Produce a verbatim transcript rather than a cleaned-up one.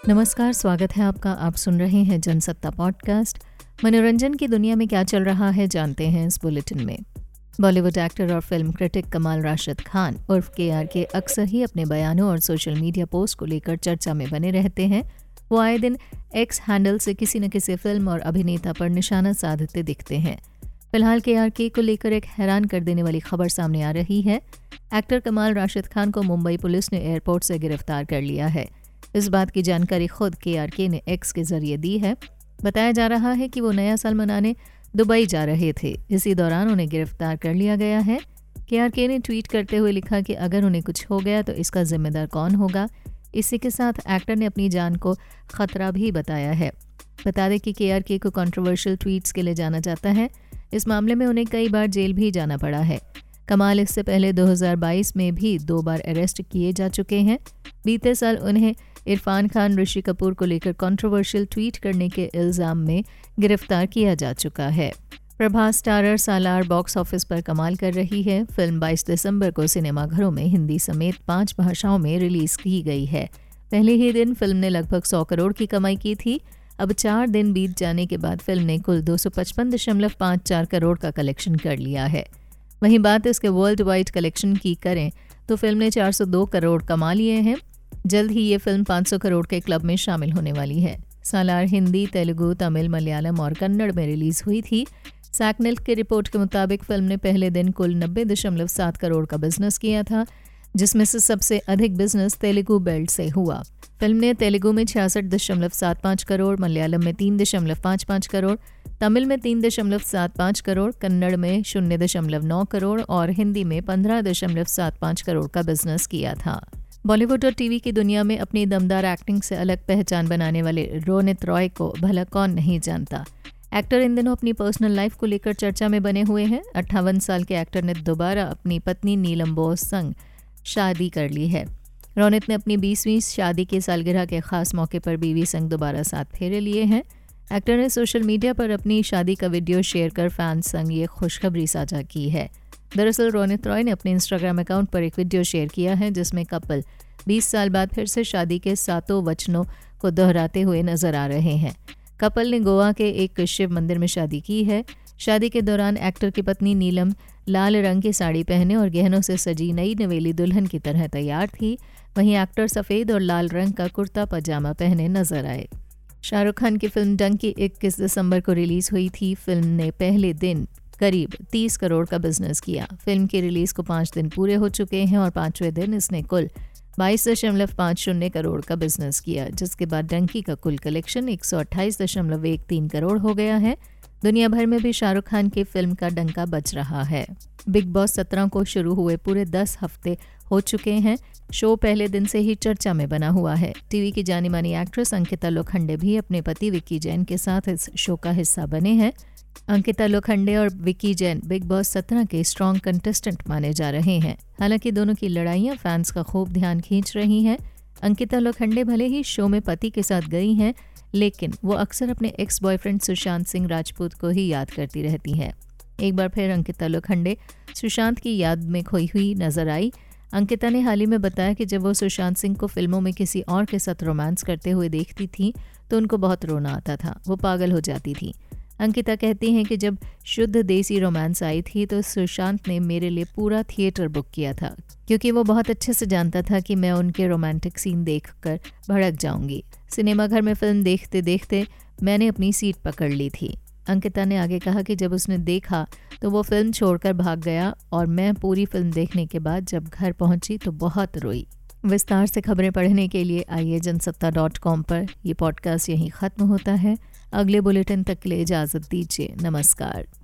नमस्कार, स्वागत है आपका। आप सुन रहे हैं जनसत्ता पॉडकास्ट। मनोरंजन की दुनिया में क्या चल रहा है जानते हैं इस बुलेटिन में। बॉलीवुड एक्टर और फिल्म क्रिटिक कमाल राशिद खान उर्फ के आर के अक्सर ही अपने बयानों और सोशल मीडिया पोस्ट को लेकर चर्चा में बने रहते हैं। वो आए दिन एक्स हैंडल से किसी न किसी फिल्म और अभिनेता पर निशाना साधते दिखते हैं। फिलहाल के आर के को लेकर एक हैरान कर देने वाली खबर सामने आ रही है। एक्टर कमाल राशिद खान को मुंबई पुलिस ने एयरपोर्ट से गिरफ्तार कर लिया है। इस बात की जानकारी खुद के आर के ने एक्स के जरिए दी है। बताया जा रहा है कि वो नया साल मनाने दुबई जा रहे थे। इसी दौरान उन्हें गिरफ्तार कर लिया गया है। के आर के ने ट्वीट करते हुए लिखा कि अगर उन्हें कुछ हो गया तो इसका जिम्मेदार कौन होगा। इसी के साथ एक्टर ने अपनी जान को खतरा भी बताया है। बता दें कि के आर के को कंट्रोवर्शियल ट्वीट्स के लिए जाना जाता है। इस मामले में उन्हें कई बार जेल भी जाना पड़ा है। कमाल इससे पहले दो हज़ार बाईस में भी दो बार अरेस्ट किए जा चुके हैं। बीते साल उन्हें इरफान खान, ऋषि कपूर को लेकर कंट्रोवर्शियल ट्वीट करने के इल्जाम में गिरफ्तार किया जा चुका है। Prabhas starrer Salaar box office पर कमाल कर रही है। फिल्म बाईस दिसंबर को सिनेमाघरों में हिंदी समेत पांच भाषाओं में रिलीज की गई है। पहले ही दिन फिल्म ने लगभग सौ करोड़ की कमाई की थी। अब चार दिन बीत जाने के बाद फिल्म ने कुल दो सौ पचपन दशमलव पाँच चार करोड़ का कलेक्शन कर लिया है। वहीं बात इसके वर्ल्ड वाइड कलेक्शन की करें तो फिल्म ने चार सौ दो करोड़ कमा लिए हैं। जल्द ही ये फिल्म पाँच सौ करोड़ के क्लब में शामिल होने वाली है। सालार हिंदी, तेलुगु, तमिल, मलयालम और कन्नड़ में रिलीज हुई थी। सैकनेल की रिपोर्ट के मुताबिक फिल्म ने पहले दिन कुल नब्बे दशमलव सात करोड़ का बिजनेस किया था, जिसमें से सबसे अधिक बिजनेस तेलुगु बेल्ट से हुआ। फिल्म ने तेलुगु में छियासठ दशमलव सात पाँच करोड़, मलयालम में तीन दशमलव पाँच पाँच करोड़, तमिल में तीन दशमलव सात पाँच करोड़, कन्नड़ में शून्य दशमलव नौ करोड़ और हिंदी में पंद्रह दशमलव सात पाँच करोड़ का बिजनेस किया था। बॉलीवुड और टीवी की दुनिया में अपनी दमदार एक्टिंग से अलग पहचान बनाने वाले रोनित रॉय को भला कौन नहीं जानता। एक्टर इन दिनों अपनी पर्सनल लाइफ को लेकर चर्चा में बने हुए हैं। अट्ठावन साल के एक्टर ने दोबारा अपनी पत्नी नीलम बोस संग शादी कर ली है। रोनित ने अपनी बीसवीं शादी की सालगिरह के खास मौके पर बीवी संग दोबारा सात फेरे लिए हैं। एक्टर ने सोशल मीडिया पर अपनी शादी का वीडियो शेयर कर फैंस संग ये खुशखबरी साझा की है। दरअसल रोनित रॉय ने अपने इंस्टाग्राम अकाउंट पर एक वीडियो शेयर किया है, जिसमें कपल बीस साल बाद फिर से शादी के सातों वचनों को दोहराते हुए नजर आ रहे हैं। कपल ने गोवा के एक शिव मंदिर में शादी की है। शादी के दौरान एक्टर की पत्नी नीलम लाल रंग की साड़ी पहने और गहनों से सजी नई नवेली दुल्हन की तरह तैयार थी। वहीं एक्टर सफ़ेद और लाल रंग का कुर्ता पजामा पहने नजर आए। शाहरुख खान की फिल्म डंकी इक्कीस दिसंबर को रिलीज हुई थी। फिल्म ने पहले दिन करीब तीस करोड़ का बिजनेस किया। फिल्म की रिलीज को पाँच दिन पूरे हो चुके हैं और पाँचवें दिन इसने कुल बाईस दशमलव पाँच शून्य करोड़ का बिजनेस किया, जिसके बाद डंकी का कुल कलेक्शन एक सौ अट्ठाईस दशमलव एक तीन करोड़ हो गया है। दुनिया भर में भी शाहरुख खान की फिल्म का डंका बज रहा है। बिग बॉस सत्रह को शुरू हुए पूरे दस हफ्ते हो चुके हैं। शो पहले दिन से ही चर्चा में बना हुआ है। टीवी की जानी मानी एक्ट्रेस अंकिता लोखंडे भी अपने पति विक्की जैन के साथ इस शो का हिस्सा बने हैं। अंकिता लोखंडे और विक्की जैन बिग बॉस सत्रह के स्ट्रॉन्ग कंटेस्टेंट माने जा रहे हैं। हालांकि दोनों की लड़ाइयां फैंस का खूब ध्यान खींच रही हैं। अंकिता लोखंडे भले ही शो में पति के साथ गई हैं, लेकिन वो अक्सर अपने एक्स बॉयफ्रेंड सुशांत सिंह राजपूत को ही याद करती रहती हैं। एक बार फिर अंकिता लोखंडे सुशांत की याद में खोई हुई नजर आई। अंकिता ने हाल ही में बताया कि जब वो सुशांत सिंह को फिल्मों में किसी और के साथ रोमांस करते हुए देखती थी तो उनको बहुत रोना आता था, वो पागल हो जाती थी। अंकिता कहती हैं कि जब शुद्ध देसी रोमांस आई थी तो सुशांत ने मेरे लिए पूरा थिएटर बुक किया था, क्योंकि वो बहुत अच्छे से जानता था कि मैं उनके रोमांटिक सीन देखकर भड़क जाऊंगी। सिनेमाघर में फिल्म देखते देखते मैंने अपनी सीट पकड़ ली थी। अंकिता ने आगे कहा कि जब उसने देखा तो वो फिल्म छोड़कर भाग गया और मैं पूरी फिल्म देखने के बाद जब घर पहुंची तो बहुत रोई। विस्तार से खबरें पढ़ने के लिए आइए जनसत्ता डॉट कॉम पर। ये पॉडकास्ट यहीं ख़त्म होता है। अगले बुलेटिन तक के लिए इजाज़त दीजिए। नमस्कार।